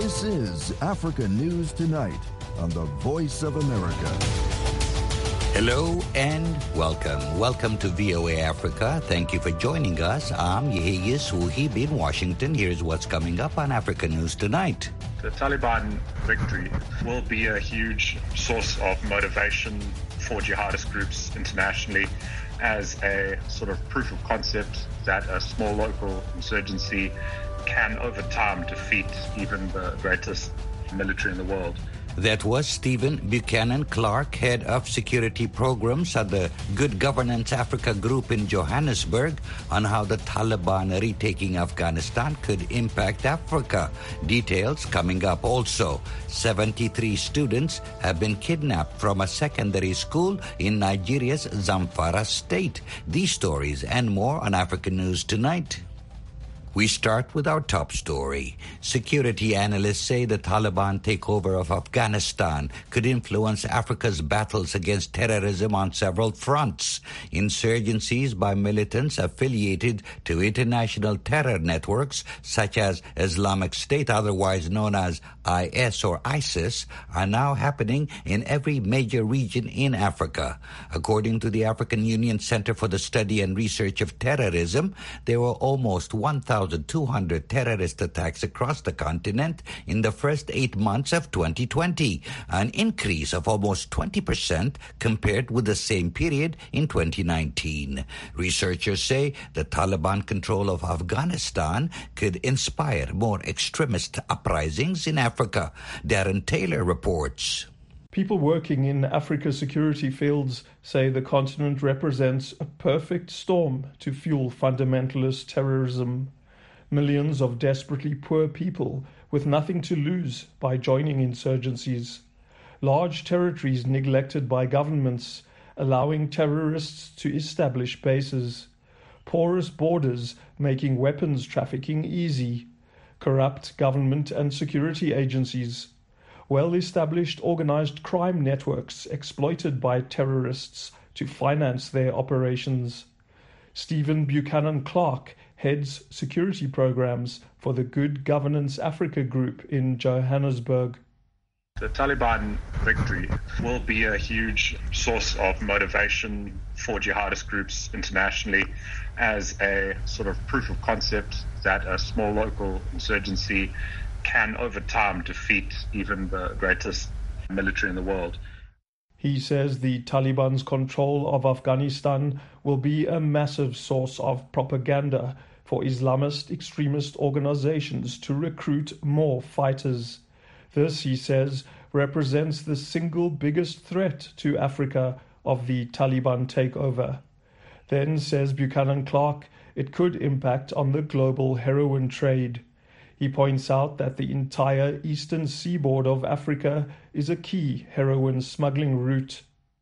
This is Africa News Tonight on the Voice of America. Hello and welcome. Welcome to VOA Africa. Thank you for joining us. I'm Yehia Suhib in Washington. Here's what's coming up on Africa News Tonight. The Taliban victory will be a huge source of motivation for jihadist groups internationally as a sort of proof of concept that a small local insurgency can over time defeat even the greatest military in the world. That was Stephen Buchanan Clark, head of security programs at the Good Governance Africa Group in Johannesburg, on how the Taliban retaking Afghanistan could impact Africa. Details coming up also. 73 students have been kidnapped from a secondary school in Nigeria's Zamfara state. These stories and more on Africa News Tonight. We start with our top story. Security analysts say the Taliban takeover of Afghanistan could influence Africa's battles against terrorism on several fronts. Insurgencies by militants affiliated to international terror networks such as Islamic State, otherwise known as IS or ISIS, are now happening in every major region in Africa. According to the African Union Center for the Study and Research of Terrorism, there were almost 1,200 terrorist attacks across the continent in the first 8 months of 2020, an increase of almost 20% compared with the same period in 2019. Researchers say the Taliban control of Afghanistan could inspire more extremist uprisings in Africa. Darren Taylor reports. People working in Africa's security fields say the continent represents a perfect storm to fuel fundamentalist terrorism. Millions of desperately poor people with nothing to lose by joining insurgencies. Large territories neglected by governments, allowing terrorists to establish bases. Porous borders making weapons trafficking easy. Corrupt government and security agencies. Well-established organized crime networks exploited by terrorists to finance their operations. Stephen Buchanan Clark heads security programs for the Good Governance Africa Group in Johannesburg. The Taliban victory will be a huge source of motivation for jihadist groups internationally as a sort of proof of concept that a small local insurgency can over time defeat even the greatest military in the world. He says the Taliban's control of Afghanistan will be a massive source of propaganda for Islamist extremist organizations to recruit more fighters. This, he says, represents the single biggest threat to Africa of the Taliban takeover. Then, says Buchanan Clark, it could impact on the global heroin trade. He points out that the entire eastern seaboard of Africa is a key heroin smuggling route.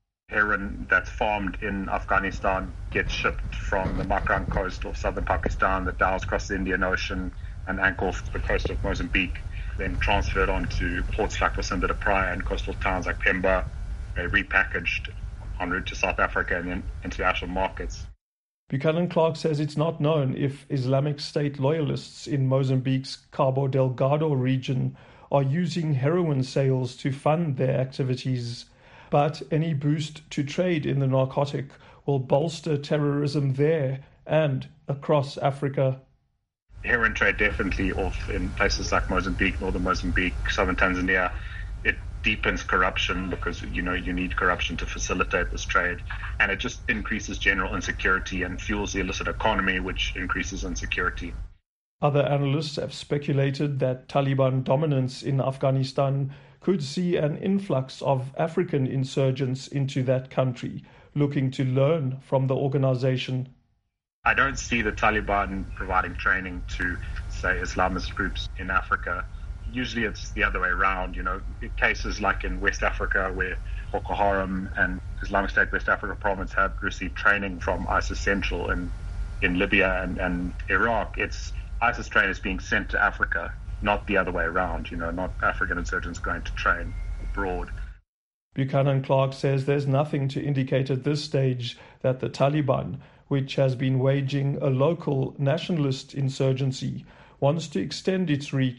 Heroin that's farmed in Afghanistan gets shipped from the Makran coast of southern Pakistan that dives across the Indian Ocean and anchor off the coast of Mozambique, then transferred onto ports like Lucinda de Praia and coastal towns like Pemba, repackaged en route to South Africa and then international markets. Buchanan Clark says it's not known if Islamic State loyalists in Mozambique's Cabo Delgado region are using heroin sales to fund their activities, but any boost to trade in the narcotic will bolster terrorism there and across Africa. Heroin trade definitely off in places like Mozambique, northern Mozambique, southern Tanzania. It deepens corruption because, you need corruption to facilitate this trade. And it just increases general insecurity and fuels the illicit economy, which increases insecurity. Other analysts have speculated that Taliban dominance in Afghanistan could see an influx of African insurgents into that country, looking to learn from the organization. I don't see the Taliban providing training to, say, Islamist groups in Africa. Usually it's the other way around, cases like in West Africa where Boko Haram and Islamic State West Africa province have received training from ISIS Central in Libya and Iraq. It's ISIS trainers being sent to Africa, not the other way around, not African insurgents going to train abroad. Buchanan Clark says there's nothing to indicate at this stage that the Taliban, which has been waging a local nationalist insurgency, wants to extend its reach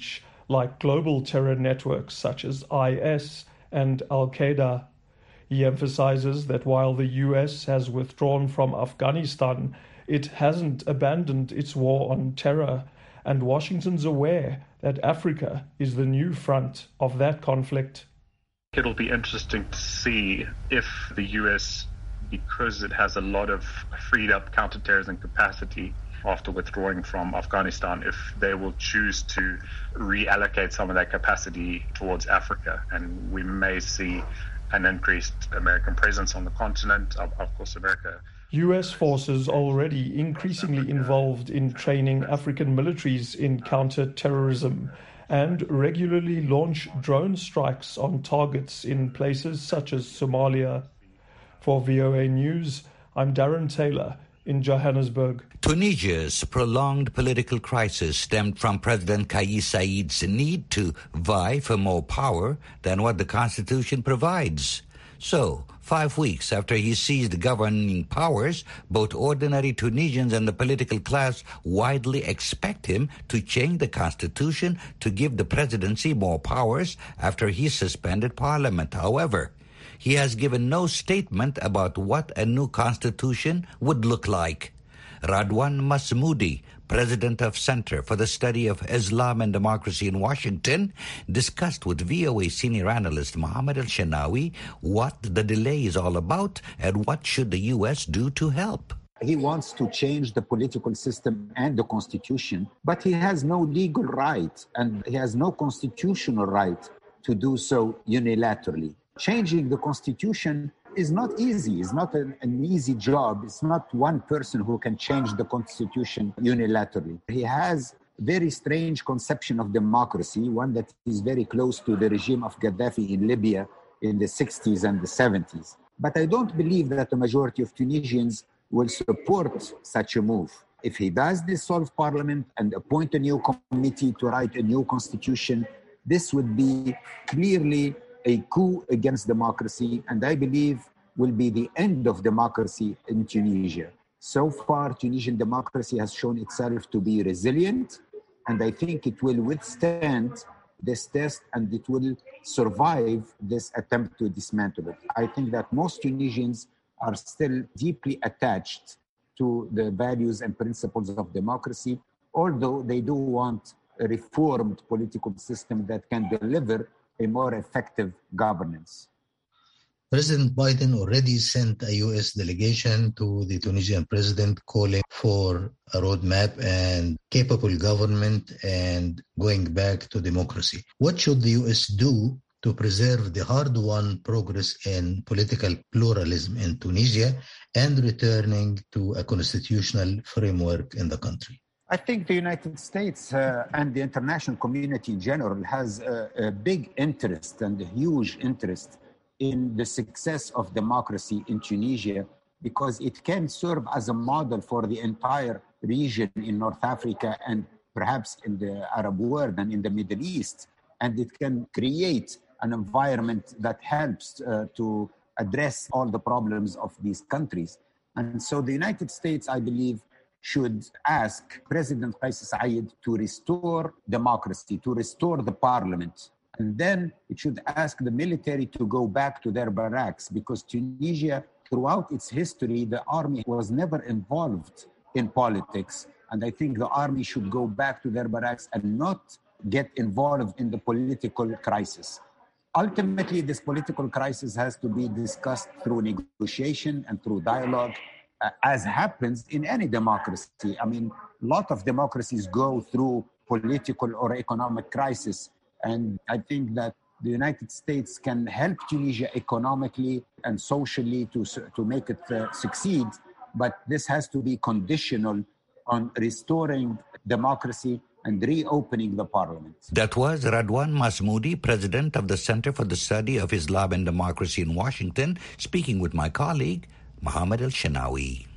like global terror networks such as IS and Al-Qaeda. He emphasizes that while the US has withdrawn from Afghanistan, it hasn't abandoned its war on terror, and Washington's aware that Africa is the new front of that conflict. It'll be interesting to see if the US, because it has a lot of freed up counterterrorism capacity after withdrawing from Afghanistan, if they will choose to reallocate some of that capacity towards Africa. And we may see an increased American presence on the continent. Of course, America. US forces are already increasingly involved in training African militaries in counter-terrorism and regularly launch drone strikes on targets in places such as Somalia. For VOA News, I'm Darren Taylor in Johannesburg. Tunisia's prolonged political crisis stemmed from President Kais Saied's need to vie for more power than what the constitution provides. So, 5 weeks after he seized governing powers, both ordinary Tunisians and the political class widely expect him to change the constitution to give the presidency more powers after he suspended parliament. However, he has given no statement about what a new constitution would look like. Radwan Masmoudi, president of Center for the Study of Islam and Democracy in Washington, discussed with VOA senior analyst Mohammed El-Shenawi what the delay is all about and what should the U.S. do to help. He wants to change the political system and the constitution, but he has no legal right and he has no constitutional right to do so unilaterally. Changing the constitution is not easy. It's not an easy job. It's not one person who can change the constitution unilaterally. He has a very strange conception of democracy, one that is very close to the regime of Gaddafi in Libya in the 60s and the 70s. But I don't believe that the majority of Tunisians will support such a move. If he does dissolve parliament and appoint a new committee to write a new constitution, this would be clearly a coup against democracy, and I believe will be the end of democracy in Tunisia. So far, Tunisian democracy has shown itself to be resilient, and I think it will withstand this test and it will survive this attempt to dismantle it. I think that most Tunisians are still deeply attached to the values and principles of democracy, although they do want a reformed political system that can deliver a more effective governance. President Biden already sent a U.S. delegation to the Tunisian president calling for a roadmap and capable government and going back to democracy. What should the U.S. do to preserve the hard-won progress in political pluralism in Tunisia and returning to a constitutional framework in the country? I think the United States and the international community in general has a big interest and a huge interest in the success of democracy in Tunisia because it can serve as a model for the entire region in North Africa and perhaps in the Arab world and in the Middle East. And it can create an environment that helps to address all the problems of these countries. And so the United States, I believe, should ask President Kais Saied to restore democracy, to restore the parliament. And then it should ask the military to go back to their barracks because Tunisia, throughout its history, the army was never involved in politics. And I think the army should go back to their barracks and not get involved in the political crisis. Ultimately, this political crisis has to be discussed through negotiation and through dialogue, as happens in any democracy. I mean, a lot of democracies go through political or economic crisis. And I think that the United States can help Tunisia economically and socially to make it succeed. But this has to be conditional on restoring democracy and reopening the parliament. That was Radwan Masmoudi, president of the Center for the Study of Islam and Democracy in Washington, speaking with my colleague, Mohammed El-Shenawi.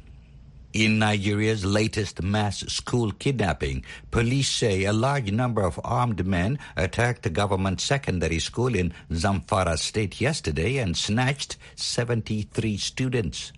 In Nigeria's latest mass school kidnapping, police say a large number of armed men attacked a government secondary school in Zamfara state yesterday and snatched 73 students.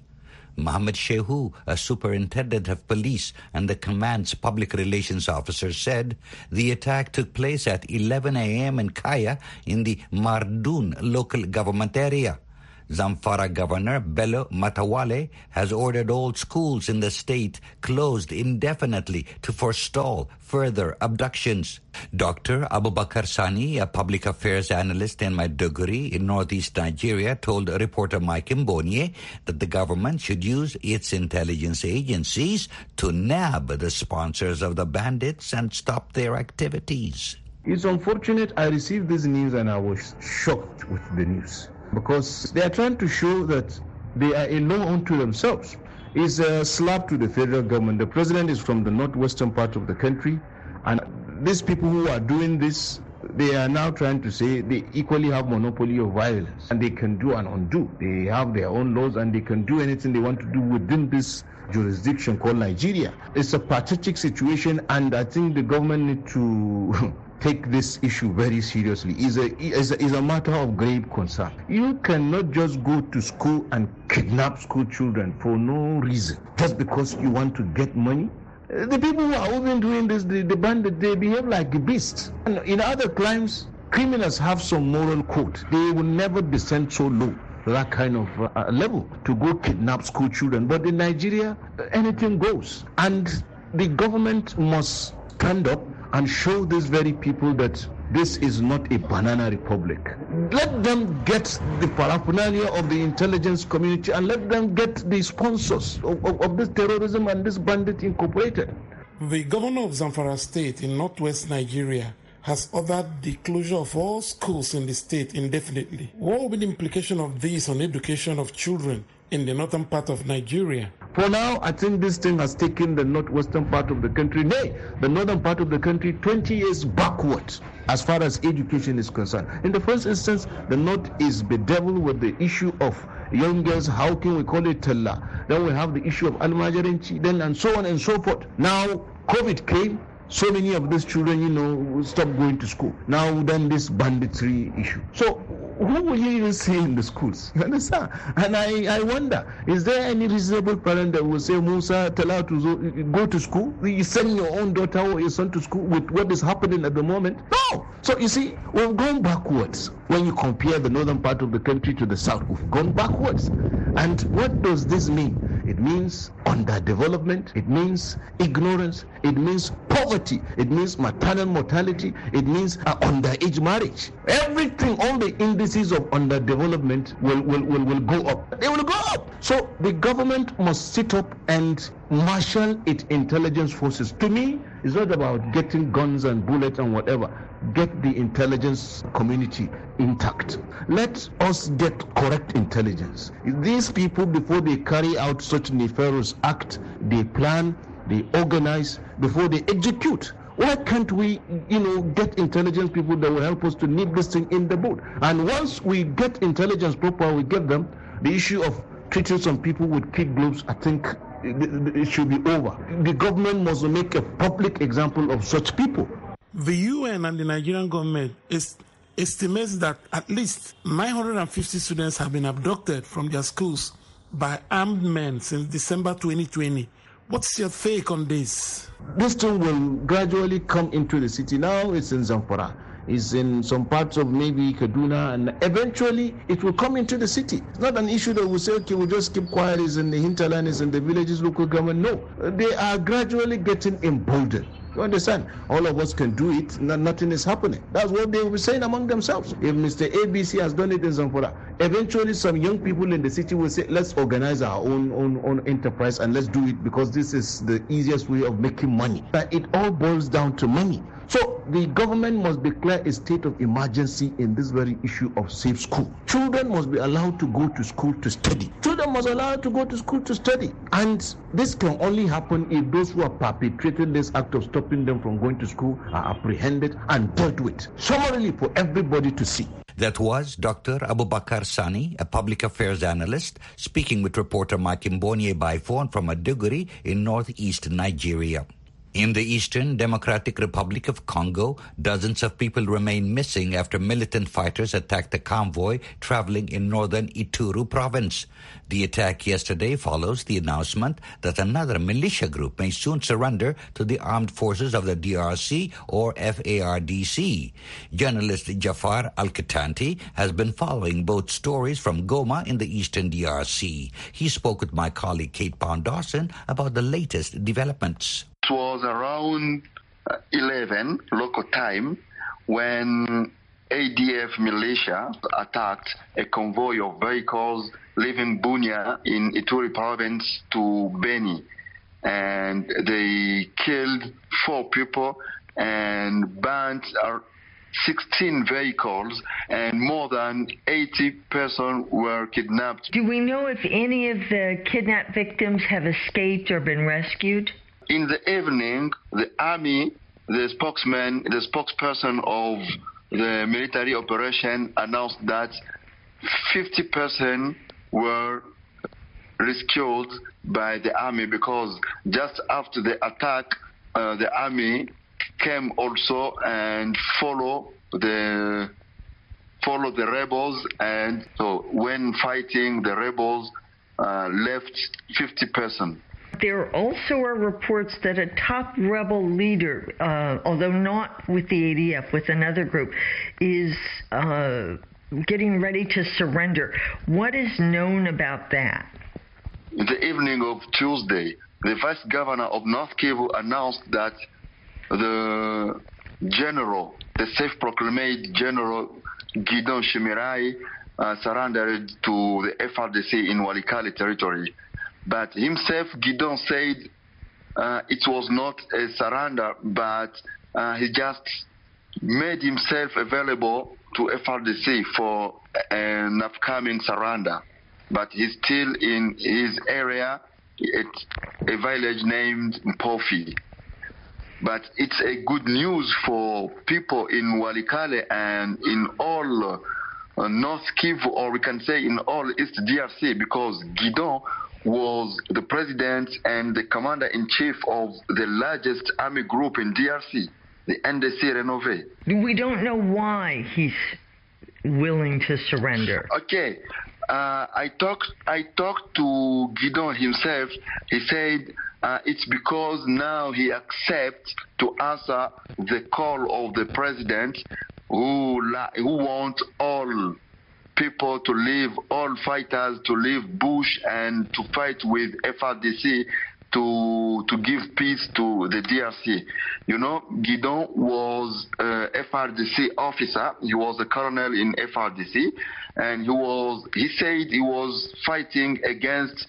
Mohammed Shehu, a superintendent of police and the command's public relations officer, said the attack took place at 11 a.m. in Kaya in the Mardoon local government area. Zamfara Governor Bello Matawale has ordered all schools in the state closed indefinitely to forestall further abductions. Dr. Abubakar Sani, a public affairs analyst in Maiduguri in northeast Nigeria, told reporter Mike Mbonye that the government should use its intelligence agencies to nab the sponsors of the bandits and stop their activities. It's unfortunate. I received this news and I was shocked with the news, because they are trying to show that they are a law unto themselves. It's a slap to the federal government. The president is from the northwestern part of the country, and these people who are doing this, they are now trying to say they equally have monopoly of violence, and they can do and undo. They have their own laws, and they can do anything they want to do within this jurisdiction called Nigeria. It's a pathetic situation, and I think the government need to take this issue very seriously. It's a matter of grave concern. You cannot just go to school and kidnap school children for no reason, just because you want to get money. The people who are even doing this, the bandit, they behave like beasts. And in other crimes, criminals have some moral code. They will never descend so low, that kind of level, to go kidnap school children. But in Nigeria, anything goes. And the government must stand up and show these very people that this is not a banana republic. Let them get the paraphernalia of the intelligence community, and let them get the sponsors of this terrorism and this bandit incorporated. The governor of Zamfara State in northwest Nigeria has ordered the closure of all schools in the state indefinitely. What will be the implication of this on education of children in the northern part of Nigeria? For now, I think this thing has taken the northwestern part of the country, the northern part of the country, 20 years backwards as far as education is concerned. In the first instance, the north is bedeviled with the issue of young girls, how can we call it talla? Then we have the issue of al-majarinchi, then and so on and so forth. Now, COVID came. So many of these children, stopped going to school. Now then this banditry issue. So who will you even see in the schools? You understand? And I wonder, is there any reasonable parent that will say, Musa, tell her to go to school? You send your own daughter or your son to school with what is happening at the moment? No! So you see, we've gone backwards. When you compare the northern part of the country to the south, we've gone backwards. And what does this mean? It means underdevelopment, it means ignorance, it means poverty, it means maternal mortality, it means underage marriage. Everything, all the indices of underdevelopment will go up. They will go up. So the government must sit up and marshal its intelligence forces. To me, it's not about getting guns and bullets and whatever. Get the intelligence community intact. Let us get correct intelligence. These people, before they carry out such nefarious act, they plan, they organize, before they execute. Why can't we, get intelligence people that will help us to nip this thing in the bud? And once we get intelligence proper, we get them, the issue of treating some people with kid gloves, I think it should be over. The government must make a public example of such people. The UN and the Nigerian government estimates that at least 950 students have been abducted from their schools by armed men since December 2020. What's your take on this? This thing will gradually come into the city. Now it's in Zamfara. It's in some parts of maybe Kaduna, and eventually it will come into the city. It's not an issue that we'll say, okay, we'll just keep quiet, it's in the hinterland, it's in the villages, local government. No, they are gradually getting emboldened. You understand? All of us can do it, nothing is happening. That's what they will be saying among themselves. If Mr. ABC has done it in Zamfara, eventually some young people in the city will say, let's organize our own enterprise and let's do it because this is the easiest way of making money. But it all boils down to money. So the government must declare a state of emergency in this very issue of safe school. Children must be allowed to go to school to study. Children must be allowed to go to school to study. And this can only happen if those who are perpetrating this act of stopping them from going to school are apprehended and dealt with. Summarily for everybody to see. That was Dr. Abubakar Sani, a public affairs analyst, speaking with reporter Mike Mbonye by phone from Maiduguri in northeast Nigeria. In the Eastern Democratic Republic of Congo, dozens of people remain missing after militant fighters attacked a convoy traveling in northern Ituri province. The attack yesterday follows the announcement that another militia group may soon surrender to the armed forces of the DRC or FARDC. Journalist Jafar Al-Katanti has been following both stories from Goma in the eastern DRC. He spoke with my colleague Kate Pound-Dawson about the latest developments. It was around 11 local time when ADF militia attacked a convoy of vehicles leaving Bunia in Ituri province to Beni. And they killed 4 people and burned 16 vehicles, and more than 80 persons were kidnapped. Do we know if any of the kidnapped victims have escaped or been rescued? In the evening, the army, the spokesperson of the military operation announced that 50% were rescued by the army, because just after the attack, the army came also and follow the rebels, and so when fighting the rebels, left 50%. There also are reports that a top rebel leader, although not with the ADF, with another group, is getting ready to surrender. What is known about that? In the evening of Tuesday, the vice governor of North Kivu announced that the self-proclaimed General Gideon Shimirai surrendered to the FARDC in Walikale territory. But himself, Gideon said it was not a surrender, but he just made himself available to FARDC for an upcoming surrender. But he's still in his area at a village named Mpofi. But it's a good news for people in Walikale and in all North Kivu, or we can say in all East DRC, because Gideon was the president and the commander-in-chief of the largest army group in DRC, the NDC Renové. We don't know why he's willing to surrender. Okay. I talked to Gideon himself. He said it's because now he accepts to answer the call of the president who wants all people to leave, all fighters to leave bush and to fight with FARDC to give peace to the DRC. You know, Gideon was a FARDC officer. He was a colonel in FARDC, and he said he was fighting against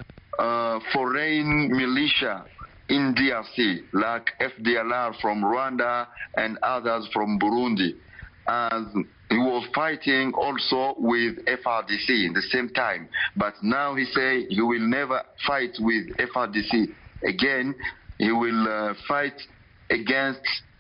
foreign militia in DRC, like FDLR from Rwanda and others from Burundi. And he was fighting also with FARDC at the same time. But now he say he will never fight with FARDC again. He will fight against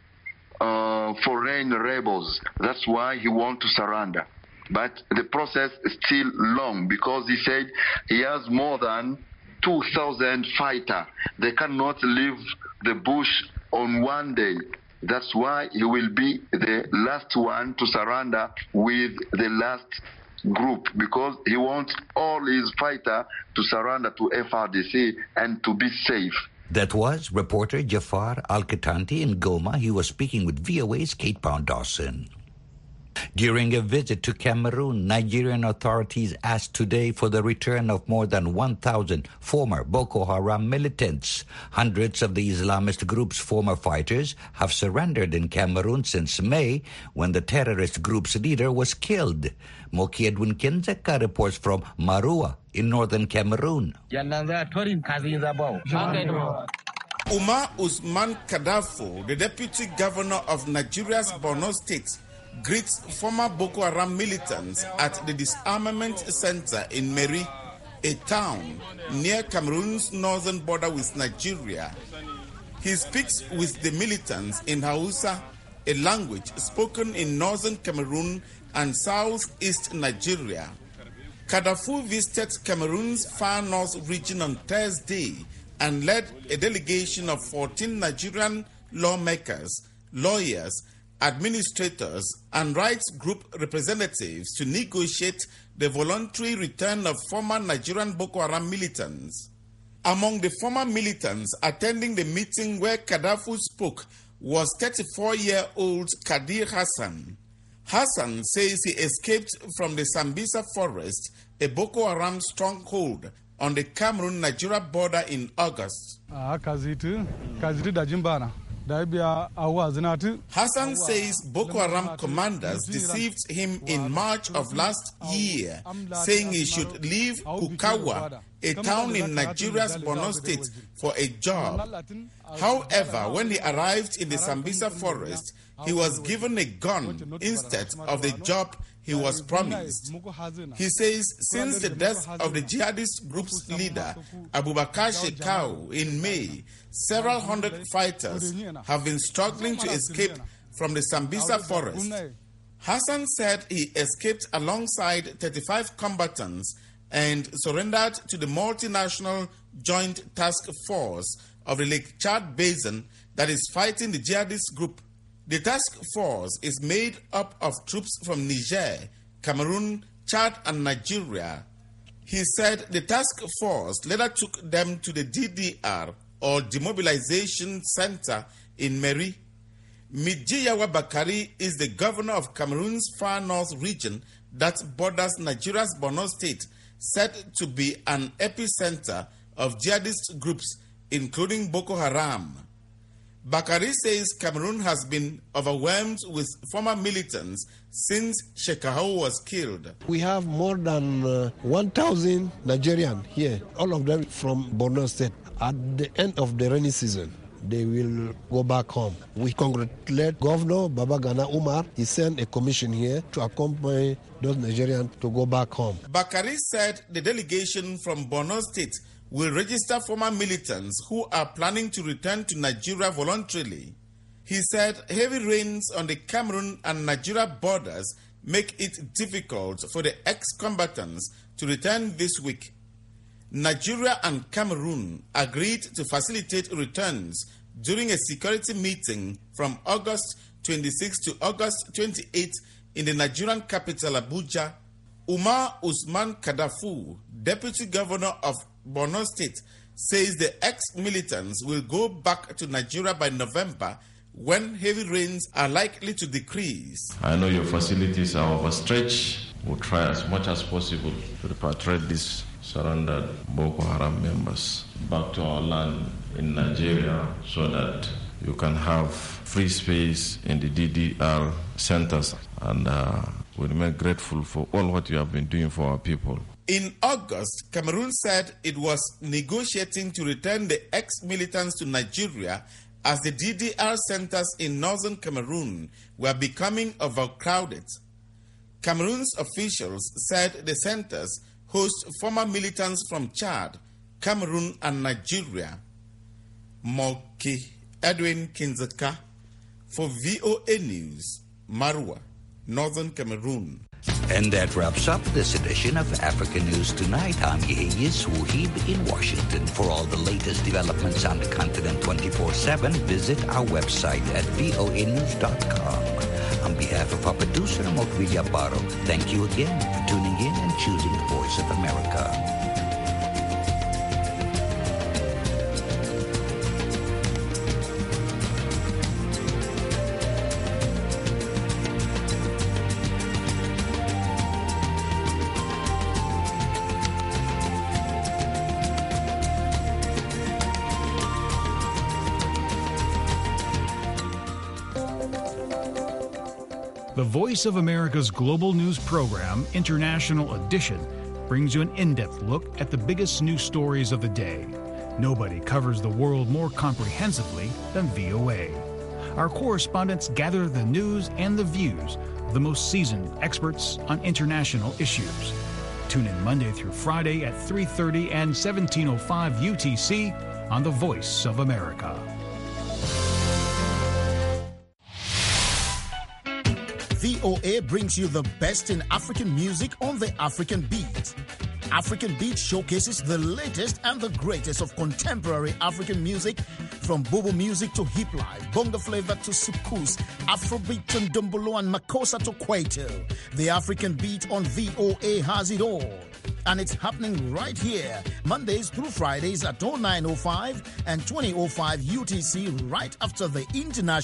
foreign rebels. That's why he wants to surrender. But the process is still long, because he said he has more than 2,000 fighters. They cannot leave the bush on one day. That's why he will be the last one to surrender with the last group, because he wants all his fighters to surrender to FARDC and to be safe. That was reporter Jafar Al-Katanti in Goma. He was speaking with VOA's Kate Pound-Dawson. During a visit to Cameroon, Nigerian authorities asked today for the return of more than 1,000 former Boko Haram militants. Hundreds of the Islamist group's former fighters have surrendered in Cameroon since May, when the terrorist group's leader was killed. Moki Edwin Kinzeka reports from Marua in northern Cameroon. Umar Usman Kadafo, the deputy governor of Nigeria's Borno State, greets former Boko Haram militants at the disarmament center in Meri, a town near Cameroon's northern border with Nigeria. He speaks with the militants in Hausa, a language spoken in northern Cameroon and southeast Nigeria. Kadafo visited Cameroon's far north region on Thursday and led a delegation of 14 Nigerian lawmakers, lawyers, administrators, and rights group representatives to negotiate the voluntary return of former Nigerian Boko Haram militants. Among the former militants attending the meeting where Gaddafi spoke was 34-year-old Kadir Hassan. Hassan says he escaped from the Sambisa forest, a Boko Haram stronghold on the Cameroon-Nigeria border in August. Hassan says Boko Haram commanders deceived him in March of last year, saying he should leave Kukawa, a town in Nigeria's Borno state, for a job. However, when he arrived in the Sambisa forest, he was given a gun instead of the job he was promised. He says since the death of the jihadist group's leader, Abubakar Shekau, in May, several hundred fighters have been struggling to escape from the Sambisa forest. Hassan said he escaped alongside 35 combatants and surrendered to the multinational Joint Task Force of the Lake Chad Basin that is fighting the jihadist group. The task force is made up of troops from Niger, Cameroon, Chad, and Nigeria. He said the task force later took them to the DDR, or Demobilization Center, in Meri. Mijiyawa Bakari is the governor of Cameroon's far north region that borders Nigeria's Borno state, said to be an epicenter of jihadist groups, including Boko Haram. Bakari says Cameroon has been overwhelmed with former militants since Shekau was killed. We have more than 1,000 Nigerians here, all of them from Borno State. At the end of the rainy season, they will go back home. We congratulate Governor Babagana Umar. He sent a commission here to accompany those Nigerians to go back home. Bakari said the delegation from Borno State will register former militants who are planning to return to Nigeria voluntarily. He said heavy rains on the Cameroon and Nigeria borders make it difficult for the ex-combatants to return this week. Nigeria and Cameroon agreed to facilitate returns during a security meeting from August 26 to August 28 in the Nigerian capital Abuja. Umar Usman Kadafu, deputy governor of Borno State, says the ex-militants will go back to Nigeria by November when heavy rains are likely to decrease. I know your facilities are overstretched. We'll try as much as possible to repatriate these surrendered Boko Haram members back to our land in Nigeria so that you can have free space in the DDR centers. And we remain grateful for all what you have been doing for our people. In August, Cameroon said it was negotiating to return the ex-militants to Nigeria as the DDR centers in northern Cameroon were becoming overcrowded. Cameroon's officials said the centers host former militants from Chad, Cameroon, and Nigeria. Moki Edwin Kinzaka for VOA News, Marwa, Northern Cameroon. And that wraps up this edition of Africa News Tonight. I'm Yehiyes Wuhib in Washington. For all the latest developments on the continent 24/7, visit our website at voanews.com. On behalf of our producer, Mokvilla Baro, thank you again for tuning in and choosing the Voice of America. The Voice of America's global news program, International Edition, brings you an in-depth look at the biggest news stories of the day. Nobody covers the world more comprehensively than VOA. Our correspondents gather the news and the views of the most seasoned experts on international issues. Tune in Monday through Friday at 3:30 and 17:05 UTC on The Voice of America. VOA brings you the best in African music on the African beat. African Beat showcases the latest and the greatest of contemporary African music, from Bobo music to hip life, bongo flavor to soukous, Afrobeat to Ndombolo and Makossa to Kwaito. The African Beat on VOA has it all. And it's happening right here, Mondays through Fridays at 09:05 and 20:05 UTC, right after the international